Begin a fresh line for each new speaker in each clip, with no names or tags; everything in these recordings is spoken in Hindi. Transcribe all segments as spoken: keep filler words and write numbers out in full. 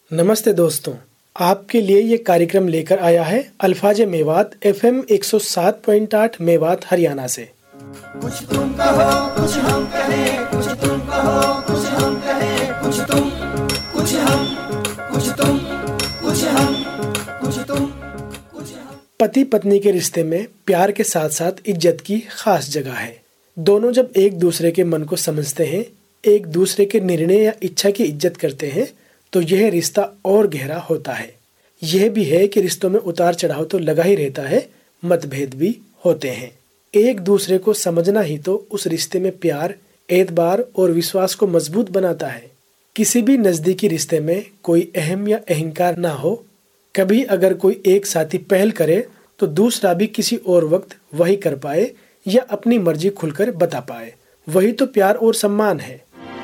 नमस्ते दोस्तों, आपके लिए ये कार्यक्रम लेकर आया है अल्फाज मेवात एफएम एक सौ सात पॉइंट आठ मेवात हरियाणा से।
कुछ तुम कहो कुछ हम कहें, कुछ तुम कहो कुछ हम कहें, कुछ तुम कुछ हम कुछ तुम कुछ हम कुछ तुम कुछ हम।
पति पत्नी के रिश्ते में प्यार के साथ साथ इज्जत की खास जगह है। दोनों जब एक दूसरे के मन को समझते हैं, एक दूसरे के निर्णय या इच्छा की इज्जत करते हैं, तो यह रिश्ता और गहरा होता है। यह भी है कि रिश्तों में उतार चढ़ाव तो लगा ही रहता है, मतभेद भी होते हैं। एक दूसरे को समझना ही तो उस रिश्ते में प्यार, एतबार और विश्वास को मजबूत बनाता है। किसी भी नजदीकी रिश्ते में कोई अहम या अहंकार ना हो। कभी अगर कोई एक साथी पहल करे तो दूसरा भी किसी और वक्त वही कर पाए या अपनी मर्जी खुलकर बता पाए। वही तो प्यार और सम्मान है।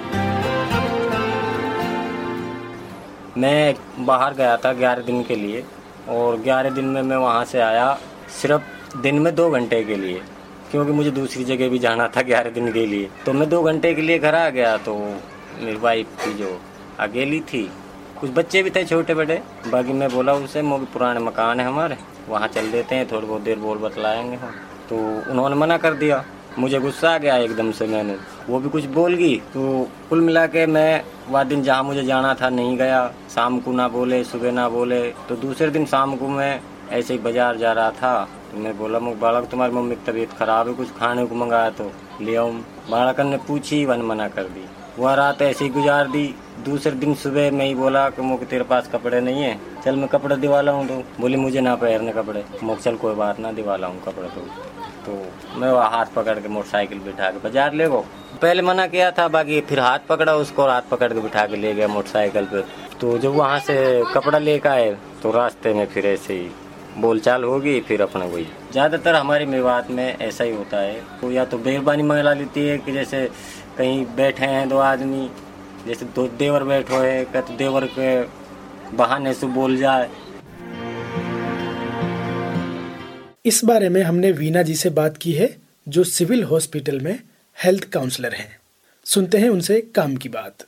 मैं बाहर गया था ग्यारह दिन के लिए, और ग्यारह दिन में मैं वहाँ से आया सिर्फ दिन में दो घंटे के लिए, क्योंकि मुझे दूसरी जगह भी जाना था ग्यारह दिन के लिए। तो मैं दो घंटे के लिए घर आ गया। तो मेरी वाइफ थी जो अकेली थी, कुछ बच्चे भी थे छोटे बड़े। बाकी मैं बोला उसे, वो भी पुराने मकान है हमारे, वहाँ चल देते हैं, थोड़ी बहुत देर बोल बतलाएंगे हम। तो उन्होंने मना कर दिया। मुझे गुस्सा आ गया एकदम से, मैंने वो भी कुछ बोल गई। तो कुल मिला के मैं वह दिन जहाँ मुझे जाना था नहीं गया। शाम को ना बोले, सुबह ना बोले। तो दूसरे दिन शाम को मैं ऐसे ही बाजार जा रहा था, तो मैं बोला मुझे बालक तुम्हारी मम्मी की तबीयत खराब है, कुछ खाने को मंगाया तो ले आऊँ। बालक ने पूछी, वन मना कर दी। वह रात ऐसे ही गुजार दी। दूसरे दिन सुबह मैं ही बोला कि मुझे तेरे पास कपड़े नहीं है, चल मैं कपड़े दिवा लाऊँ। तो बोली मुझे ना पहनने कपड़े। मुझे चल कोई बात ना, दिवा लाऊँ कपड़े। तो तो मैं वह हाथ पकड़ के मोटरसाइकिल बिठा के बाजार ले गो। पहले मना किया था, बाकी फिर हाथ पकड़ा उसको और हाथ पकड़ के बिठा के ले गया मोटरसाइकिल पे। तो जब वहाँ से कपड़ा लेकर आए तो रास्ते में फिर ऐसे ही बोलचाल होगी। फिर अपना वही ज़्यादातर हमारे मेवात में ऐसा ही होता है। तो या तो बेरबानी मंगला लेती है कि जैसे कहीं बैठे हैं दो आदमी, जैसे दो देवर बैठे हुए, तो देवर के बहाने से बोल जाए।
इस बारे में हमने वीना जी से बात की है, जो सिविल हॉस्पिटल में हेल्थ काउंसलर हैं। सुनते हैं उनसे काम की बात।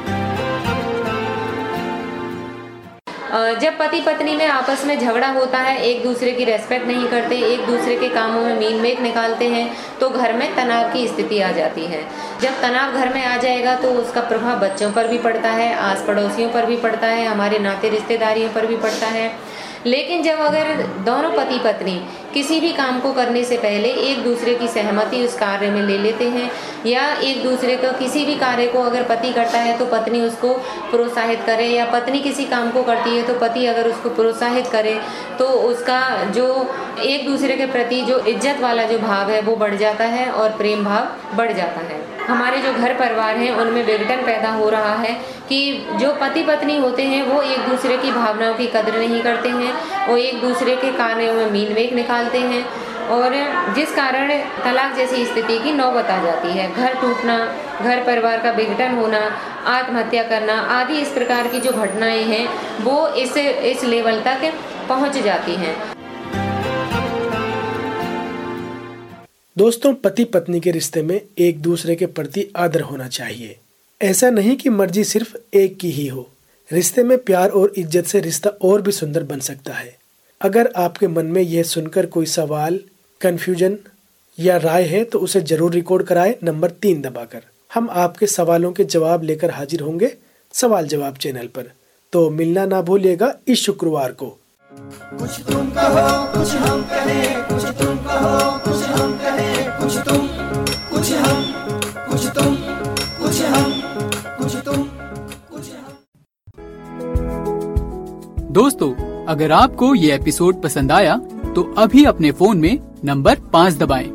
जब पति पत्नी में आपस में झगड़ा होता है, एक दूसरे की रेस्पेक्ट नहीं करते, एक दूसरे के कामों में मीन मेक निकालते हैं, तो घर में तनाव की स्थिति आ जाती है। जब तनाव घर में आ जाएगा तो उसका प्रभाव बच्चों पर भी पड़ता है, आस पड़ोसियों पर भी पड़ता है, हमारे नाते रिश्तेदारियों पर भी पड़ता है। लेकिन जब अगर दोनों पति पत्नी किसी भी काम को करने से पहले एक दूसरे की सहमति उस कार्य में ले लेते हैं, या एक दूसरे को किसी भी कार्य को अगर पति करता है तो पत्नी उसको प्रोत्साहित करे, या पत्नी किसी काम को करती है तो पति अगर उसको प्रोत्साहित करे, तो उसका जो एक दूसरे के प्रति जो इज्जत वाला जो भाव है वो बढ़ जाता है और प्रेम भाव बढ़ जाता है। हमारे जो घर परिवार हैं उनमें विघटन पैदा हो रहा है कि जो पति पत्नी होते हैं वो एक दूसरे की भावनाओं की कदर नहीं करते हैं, वो एक दूसरे के कार्यों में मीन मेक निकालते हैं, और जिस कारण तलाक जैसी स्थिति की नौबत आ जाती है। घर टूटना, घर परिवार का विघटन होना, आत्महत्या करना आदि इस प्रकार की जो घटनाएं हैं वो इस इस लेवल तक पहुंच जाती हैं।
दोस्तों, पति पत्नी के रिश्ते में एक दूसरे के प्रति आदर होना चाहिए। ऐसा नहीं कि मर्जी सिर्फ एक की ही हो। रिश्ते में प्यार और इज्जत से रिश्ता और भी सुंदर बन सकता है। अगर आपके मन में यह सुनकर कोई सवाल, कंफ्यूजन या राय है तो उसे जरूर रिकॉर्ड कराएं नंबर तीन दबाकर। हम आपके सवालों के जवाब लेकर हाजिर होंगे सवाल जवाब चैनल पर। तो मिलना ना भूलिएगा इस शुक्रवार को।
कुछ तुम कहो कुछ हम कहें, कुछ तुम कहो कुछ हम कहें, कुछ तुम कुछ हम कुछ तुम कुछ हम कुछ तुम कुछ हम।
दोस्तों, अगर आपको ये एपिसोड पसंद आया तो अभी अपने फोन में नंबर पाँच दबाएं